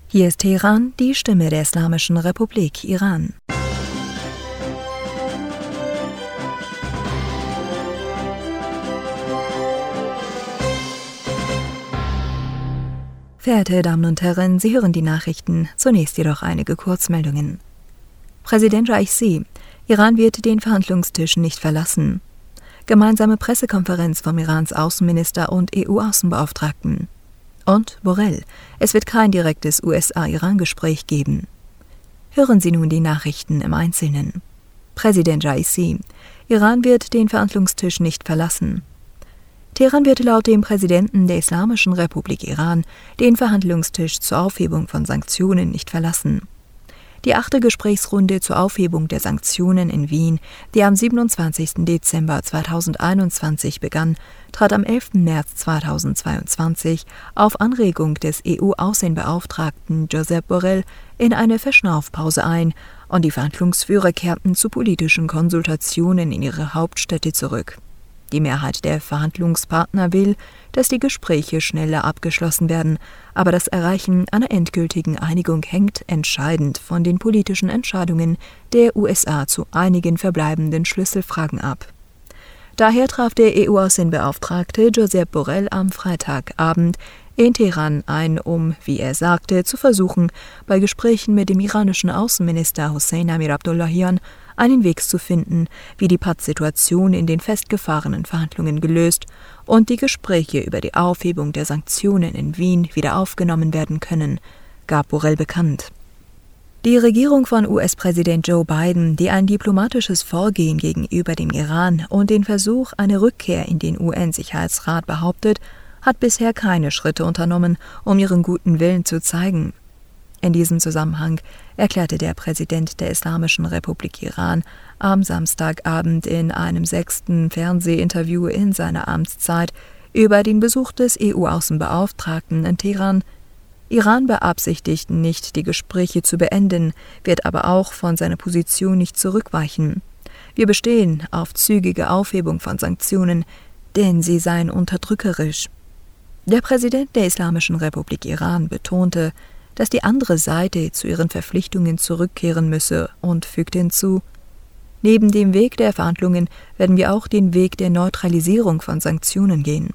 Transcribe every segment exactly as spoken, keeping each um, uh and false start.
Hier ist Teheran, die Stimme der Islamischen Republik Iran. Verehrte Damen und Herren, Sie hören die Nachrichten, zunächst jedoch einige Kurzmeldungen. Präsident Raisi: Iran wird den Verhandlungstisch nicht verlassen. Gemeinsame Pressekonferenz vom Irans Außenminister und E U-Außenbeauftragten. Und Borrell: Es wird kein direktes U S A-Iran-Gespräch geben. Hören Sie nun die Nachrichten im Einzelnen. Präsident Raisi: Iran wird den Verhandlungstisch nicht verlassen. Teheran wird laut dem Präsidenten der Islamischen Republik Iran den Verhandlungstisch zur Aufhebung von Sanktionen nicht verlassen. Die achte Gesprächsrunde zur Aufhebung der Sanktionen in Wien, die am siebenundzwanzigsten Dezember zweitausendeinundzwanzig begann, trat am elften März zweitausendzweiundzwanzig auf Anregung des E U-Außenbeauftragten Josep Borrell in eine Verschnaufpause ein und die Verhandlungsführer kehrten zu politischen Konsultationen in ihre Hauptstädte zurück. Die Mehrheit der Verhandlungspartner will, dass die Gespräche schneller abgeschlossen werden, aber das Erreichen einer endgültigen Einigung hängt entscheidend von den politischen Entscheidungen der U S A zu einigen verbleibenden Schlüsselfragen ab. Daher traf der E U-Außenbeauftragte Josep Borrell am Freitagabend in Teheran ein, um, wie er sagte, zu versuchen, bei Gesprächen mit dem iranischen Außenminister Hossein Amir-Abdollahian einen Weg zu finden, wie die Pattsituation in den festgefahrenen Verhandlungen gelöst und die Gespräche über die Aufhebung der Sanktionen in Wien wieder aufgenommen werden können, gab Borrell bekannt. Die Regierung von U S-Präsident Joe Biden, die ein diplomatisches Vorgehen gegenüber dem Iran und den Versuch einer Rückkehr in den U N-Sicherheitsrat behauptet, hat bisher keine Schritte unternommen, um ihren guten Willen zu zeigen. In diesem Zusammenhang erklärte der Präsident der Islamischen Republik Iran am Samstagabend in einem sechsten Fernsehinterview in seiner Amtszeit über den Besuch des E U-Außenbeauftragten in Teheran: Iran beabsichtigt nicht, die Gespräche zu beenden, wird aber auch von seiner Position nicht zurückweichen. Wir bestehen auf zügige Aufhebung von Sanktionen, denn sie seien unterdrückerisch. Der Präsident der Islamischen Republik Iran betonte, dass die andere Seite zu ihren Verpflichtungen zurückkehren müsse und fügte hinzu: Neben dem Weg der Verhandlungen werden wir auch den Weg der Neutralisierung von Sanktionen gehen.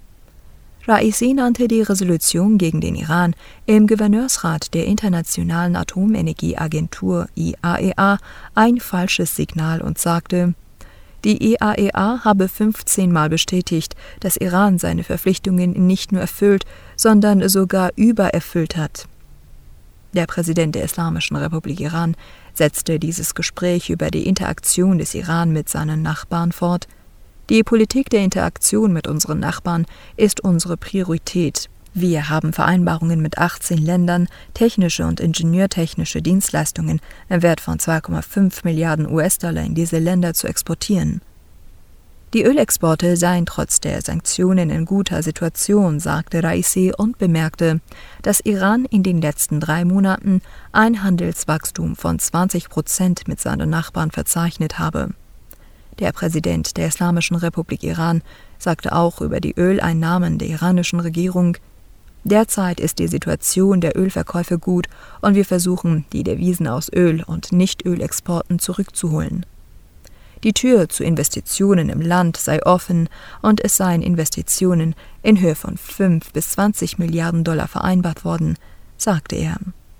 Raisi nannte die Resolution gegen den Iran im Gouverneursrat der Internationalen Atomenergieagentur I A E A ein falsches Signal und sagte, die I A E A habe fünfzehn Mal bestätigt, dass Iran seine Verpflichtungen nicht nur erfüllt, sondern sogar übererfüllt hat. Der Präsident der Islamischen Republik Iran setzte dieses Gespräch über die Interaktion des Iran mit seinen Nachbarn fort. Die Politik der Interaktion mit unseren Nachbarn ist unsere Priorität. Wir haben Vereinbarungen mit achtzehn Ländern, technische und ingenieurtechnische Dienstleistungen im Wert von zwei Komma fünf Milliarden U S-Dollar in diese Länder zu exportieren. Die Ölexporte seien trotz der Sanktionen in guter Situation, sagte Raisi und bemerkte, dass Iran in den letzten drei Monaten ein Handelswachstum von zwanzig Prozent mit seinen Nachbarn verzeichnet habe. Der Präsident der Islamischen Republik Iran sagte auch über die Öleinnahmen der iranischen Regierung: Derzeit ist die Situation der Ölverkäufe gut und wir versuchen, die Devisen aus Öl- und Nicht-Ölexporten zurückzuholen. Die Tür zu Investitionen im Land sei offen und es seien Investitionen in Höhe von fünf bis zwanzig Milliarden Dollar vereinbart worden, sagte er.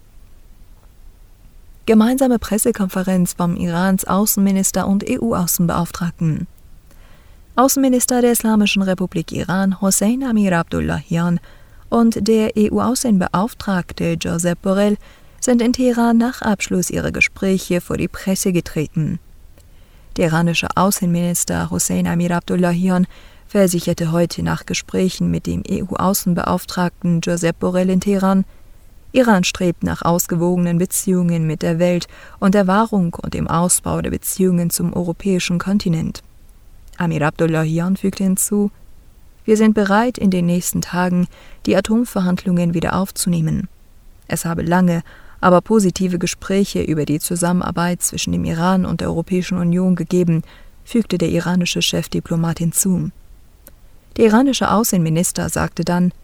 Gemeinsame Pressekonferenz vom Irans Außenminister und E U-Außenbeauftragten. Außenminister der Islamischen Republik Iran Hossein Amir-Abdollahian und der E U-Außenbeauftragte Josep Borrell sind in Teheran nach Abschluss ihrer Gespräche vor die Presse getreten. Der iranische Außenminister Hossein Amir-Abdollahian versicherte heute nach Gesprächen mit dem E U-Außenbeauftragten Josep Borrell in Teheran: Iran strebt nach ausgewogenen Beziehungen mit der Welt und der Wahrung und dem Ausbau der Beziehungen zum europäischen Kontinent. Amir-Abdollahian fügte hinzu: Wir sind bereit, in den nächsten Tagen die Atomverhandlungen wieder aufzunehmen. Es habe lange, aber positive Gespräche über die Zusammenarbeit zwischen dem Iran und der Europäischen Union gegeben, fügte der iranische Chefdiplomat hinzu. Der iranische Außenminister sagte dann: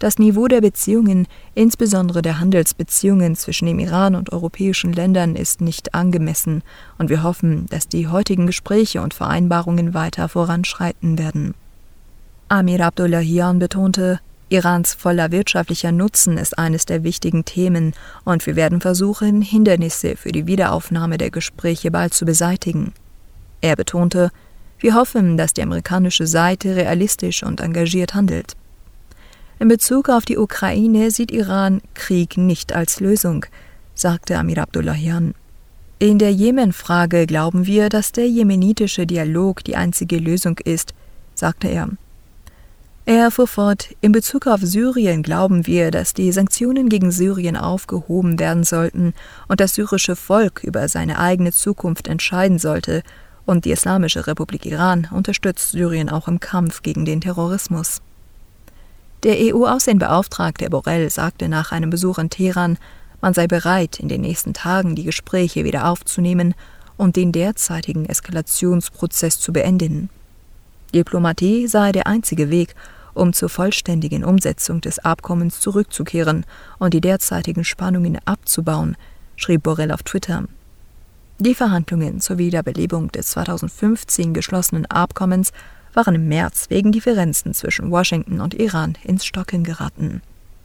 Das Niveau der Beziehungen, insbesondere der Handelsbeziehungen zwischen dem Iran und europäischen Ländern, ist nicht angemessen, und wir hoffen, dass die heutigen Gespräche und Vereinbarungen weiter voranschreiten werden. Amir Abdollahian betonte, Irans voller wirtschaftlicher Nutzen ist eines der wichtigen Themen, und wir werden versuchen, Hindernisse für die Wiederaufnahme der Gespräche bald zu beseitigen. Er betonte, wir hoffen, dass die amerikanische Seite realistisch und engagiert handelt. In Bezug auf die Ukraine sieht Iran Krieg nicht als Lösung, sagte Amir Abdollahian. In der Jemen-Frage glauben wir, dass der jemenitische Dialog die einzige Lösung ist, sagte er. Er fuhr fort, in Bezug auf Syrien glauben wir, dass die Sanktionen gegen Syrien aufgehoben werden sollten und das syrische Volk über seine eigene Zukunft entscheiden sollte, und die Islamische Republik Iran unterstützt Syrien auch im Kampf gegen den Terrorismus. Der E U-Außenbeauftragte Borrell sagte nach einem Besuch in Teheran, man sei bereit, in den nächsten Tagen die Gespräche wieder aufzunehmen und den derzeitigen Eskalationsprozess zu beenden. Diplomatie sei der einzige Weg, um zur vollständigen Umsetzung des Abkommens zurückzukehren und die derzeitigen Spannungen abzubauen, schrieb Borrell auf Twitter. Die Verhandlungen zur Wiederbelebung des zweitausendfünfzehn geschlossenen Abkommens waren im März wegen Differenzen zwischen Washington und Iran ins Stocken geraten.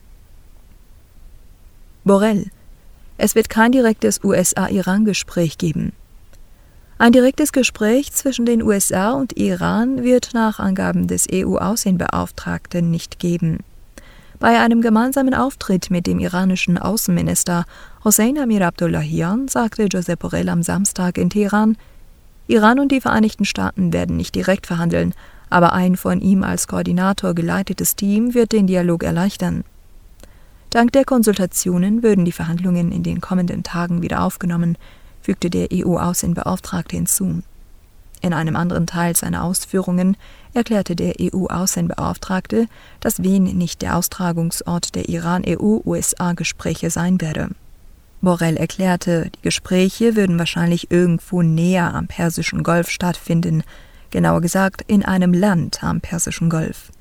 Borrell: Es wird kein direktes U S A-Iran-Gespräch geben. Ein direktes Gespräch zwischen den U S A und Iran wird nach Angaben des E U-Außenbeauftragten nicht geben. Bei einem gemeinsamen Auftritt mit dem iranischen Außenminister Hossein Amir Abdollahian sagte Josep Borrell am Samstag in Teheran, Iran und die Vereinigten Staaten werden nicht direkt verhandeln, aber ein von ihm als Koordinator geleitetes Team wird den Dialog erleichtern. Dank der Konsultationen würden die Verhandlungen in den kommenden Tagen wieder aufgenommen, fügte der E U-Außenbeauftragte hinzu. In einem anderen Teil seiner Ausführungen erklärte der E U-Außenbeauftragte, dass Wien nicht der Austragungsort der Iran-E U-U S A-Gespräche sein werde. Borrell erklärte, die Gespräche würden wahrscheinlich irgendwo näher am Persischen Golf stattfinden, genauer gesagt in einem Land am Persischen Golf.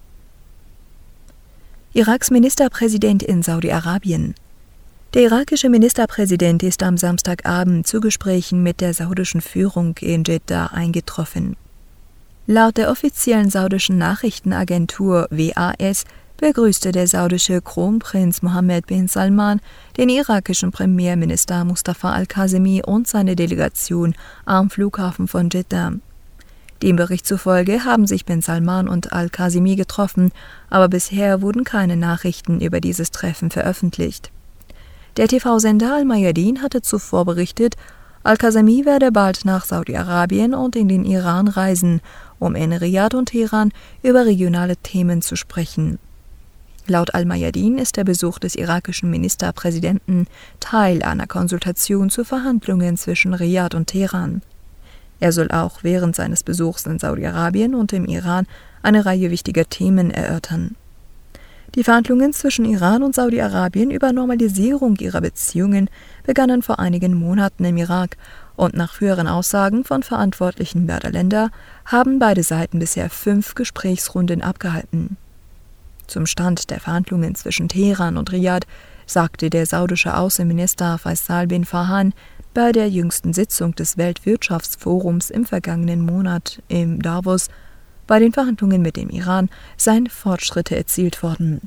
Iraks Ministerpräsident in Saudi-Arabien. Der irakische Ministerpräsident ist am Samstagabend zu Gesprächen mit der saudischen Führung in Jeddah eingetroffen. Laut der offiziellen saudischen Nachrichtenagentur W A S begrüßte der saudische Kronprinz Mohammed bin Salman den irakischen Premierminister Mustafa al-Kazemi und seine Delegation am Flughafen von Jeddah. Dem Bericht zufolge haben sich bin Salman und al-Kazemi getroffen, aber bisher wurden keine Nachrichten über dieses Treffen veröffentlicht. Der T V-Sender Al-Mayadin hatte zuvor berichtet, al-Kazemi werde bald nach Saudi-Arabien und in den Iran reisen, um in Riyadh und Teheran über regionale Themen zu sprechen. Laut Al-Mayadin ist der Besuch des irakischen Ministerpräsidenten Teil einer Konsultation zu Verhandlungen zwischen Riyadh und Teheran. Er soll auch während seines Besuchs in Saudi-Arabien und im Iran eine Reihe wichtiger Themen erörtern. Die Verhandlungen zwischen Iran und Saudi-Arabien über Normalisierung ihrer Beziehungen begannen vor einigen Monaten im Irak, und nach früheren Aussagen von Verantwortlichen beider Länder haben beide Seiten bisher fünf Gesprächsrunden abgehalten. Zum Stand der Verhandlungen zwischen Teheran und Riyadh sagte der saudische Außenminister Faisal bin Farhan bei der jüngsten Sitzung des Weltwirtschaftsforums im vergangenen Monat in Davos, bei den Verhandlungen mit dem Iran seien Fortschritte erzielt worden.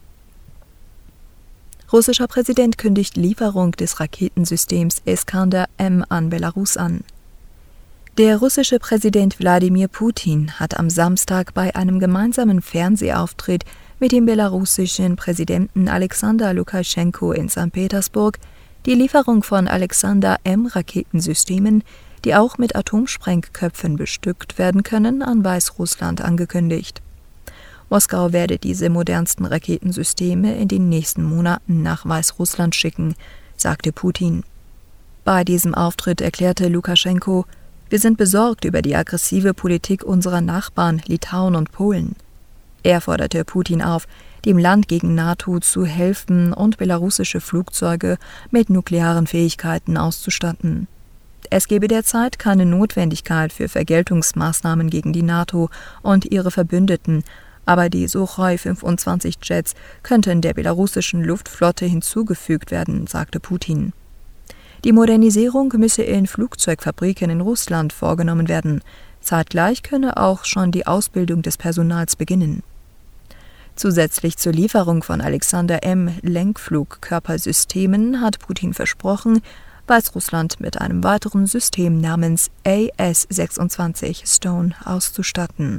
Russischer Präsident kündigt Lieferung des Raketensystems Iskander M an Belarus an. Der russische Präsident Wladimir Putin hat am Samstag bei einem gemeinsamen Fernsehauftritt mit dem belarussischen Präsidenten Alexander Lukaschenko in Sankt Petersburg die Lieferung von Iskander M Raketensystemen, die auch mit Atomsprengköpfen bestückt werden können, an Weißrussland angekündigt. Moskau werde diese modernsten Raketensysteme in den nächsten Monaten nach Weißrussland schicken, sagte Putin. Bei diesem Auftritt erklärte Lukaschenko, wir sind besorgt über die aggressive Politik unserer Nachbarn Litauen und Polen. Er forderte Putin auf, dem Land gegen NATO zu helfen und belarussische Flugzeuge mit nuklearen Fähigkeiten auszustatten. Es gebe derzeit keine Notwendigkeit für Vergeltungsmaßnahmen gegen die NATO und ihre Verbündeten, Aber die Suchoi fünfundzwanzig Jets könnten der belarussischen Luftflotte hinzugefügt werden, sagte Putin. Die Modernisierung müsse in Flugzeugfabriken in Russland vorgenommen werden. Zeitgleich könne auch schon die Ausbildung des Personals beginnen. Zusätzlich zur Lieferung von Alexander M. Lenkflugkörpersystemen hat Putin versprochen, Weißrussland mit einem weiteren System namens A S sechsundzwanzig Stone auszustatten.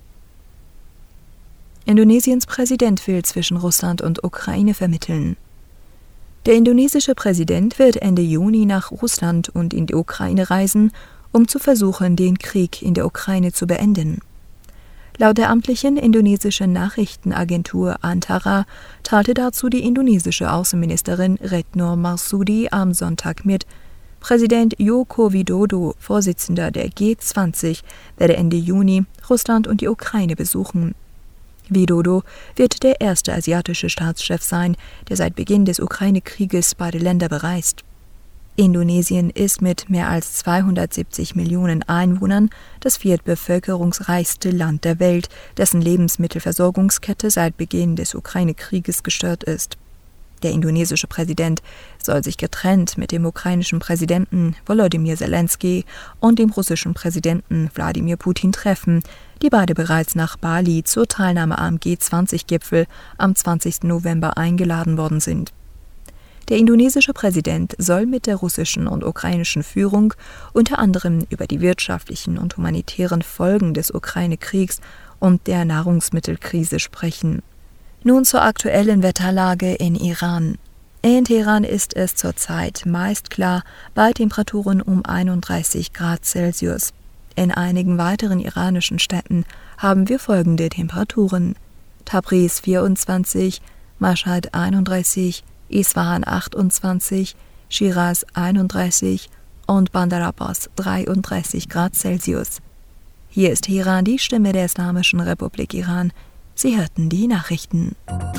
Indonesiens Präsident will zwischen Russland und Ukraine vermitteln. Der indonesische Präsident wird Ende Juni nach Russland und in die Ukraine reisen, um zu versuchen, den Krieg in der Ukraine zu beenden. Laut der amtlichen indonesischen Nachrichtenagentur Antara teilte dazu die indonesische Außenministerin Retno Marsudi am Sonntag mit, Präsident Joko Widodo, Vorsitzender der G zwanzig, werde Ende Juni Russland und die Ukraine besuchen. Widodo wird der erste asiatische Staatschef sein, der seit Beginn des Ukraine-Krieges beide Länder bereist. Indonesien ist mit mehr als zweihundertsiebzig Millionen Einwohnern das viertbevölkerungsreichste Land der Welt, dessen Lebensmittelversorgungskette seit Beginn des Ukraine-Krieges gestört ist. Der indonesische Präsident soll sich getrennt mit dem ukrainischen Präsidenten Volodymyr Zelensky und dem russischen Präsidenten Wladimir Putin treffen, die beide bereits nach Bali zur Teilnahme am G zwanzig Gipfel am zwanzigsten November eingeladen worden sind. Der indonesische Präsident soll mit der russischen und ukrainischen Führung unter anderem über die wirtschaftlichen und humanitären Folgen des Ukraine-Kriegs und der Nahrungsmittelkrise sprechen. Nun zur aktuellen Wetterlage in Iran. In Teheran ist es zurzeit meist klar bei Temperaturen um einunddreißig Grad Celsius. In einigen weiteren iranischen Städten haben wir folgende Temperaturen: Tabriz vierundzwanzig, Mashhad einunddreißig, Isfahan achtundzwanzig, Schiraz einunddreißig und Bandar Abbas dreiunddreißig Grad Celsius. Hier ist Teheran, die Stimme der Islamischen Republik Iran. Sie hörten die Nachrichten.